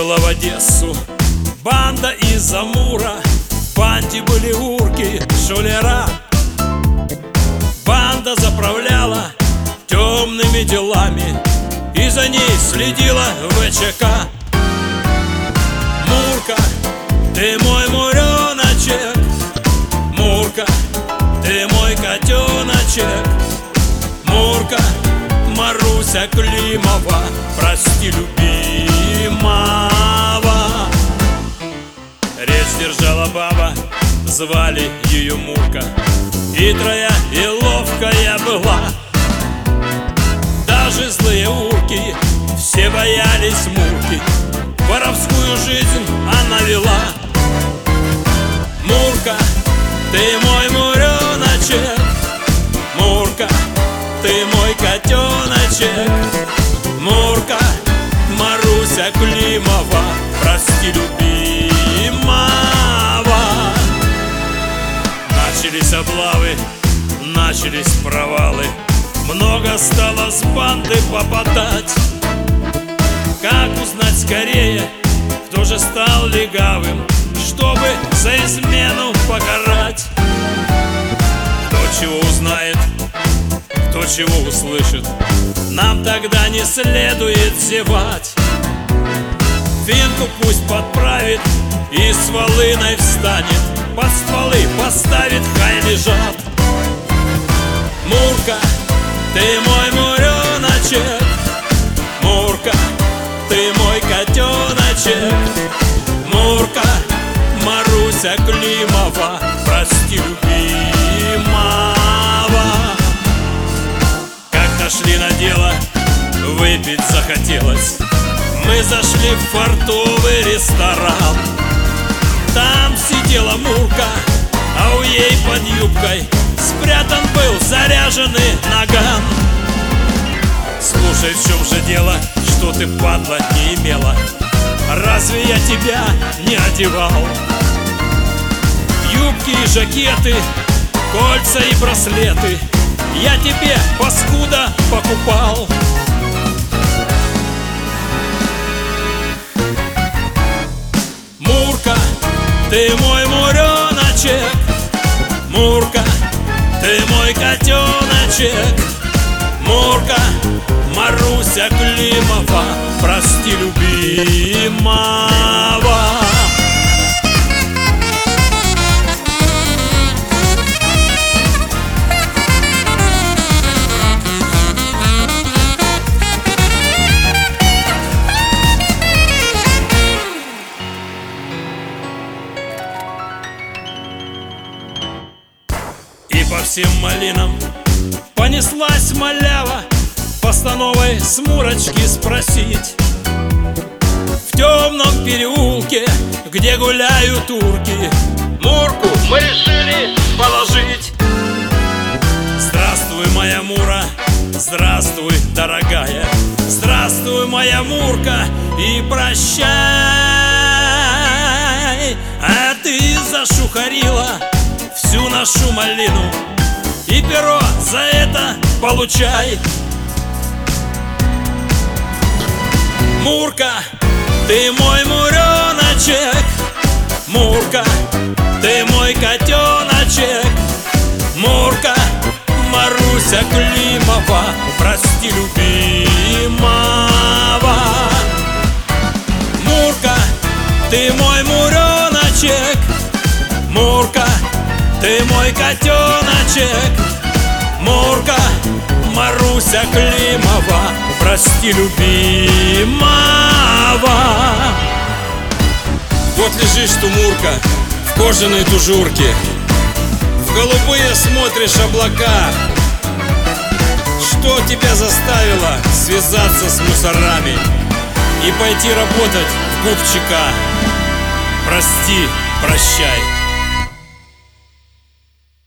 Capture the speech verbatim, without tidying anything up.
Прибыла в Одессу банда из Амура. В банде были урки, шулера. Банда заправляла темными делами, и за ней следила ВЧК. Мурка, ты мой муреночек, Мурка, ты мой котеночек, Мурка, Маруся Климова, прости любимого. Речь держала баба, звали ее Мурка, хитрая и ловкая была. Даже злые урки все боялись Мурки, воровскую жизнь она вела. Мурка, ты мой муреночек, Мурка, ты мой котеночек, Мурка, Маруся Климова, прости любимого. Начались облавы, начались провалы, много стало с банды попадать. Как узнать скорее, кто же стал легавым, чтобы за измену покарать? Кто чего узнает, кто чего услышит, нам тогда не следует зевать. Финку пусть подправит и с волыной встанет, под стволы поставит, хай лежат. Мурка, ты мой муреночек, Мурка, ты мой котеночек, Мурка, Маруся Климова, прости любимого. Как-то шли на дело, выпить захотелось. Мы зашли в фартовый ресторан. Там сидела Мурка, а у ей под юбкой спрятан был заряженный наган. Слушай, в чем же дело, что ты, падла, не имела? Разве я тебя не одевал? Юбки и жакеты, кольца и браслеты я тебе, паскуда, покупал. Мурка, ты мой муреночек, Мурка, ты мой котеночек, Мурка, Маруся Климова, прости любимого. И по всем малинам понеслась малява, постановой с Мурочки спросить. В темном переулке, где гуляют турки, Мурку мы решили положить. Здравствуй, моя Мура, здравствуй, дорогая, здравствуй, моя Мурка, и прощай. А ты зашухарила всю нашу малину, и перо за это получай. Мурка, ты мой муреночек, Мурка, ты мой котеночек, Мурка, Маруся Климова, прости любимого. Мурка, ты мой муреночек, Мурка, ты мой котеночек, Мурка, Маруся Климова, прости любимого. Вот лежишь ты, Мурка, в кожаной тужурке, в голубые смотришь облака. Что тебя заставило связаться с мусорами и пойти работать в губчика? Прости, прощай.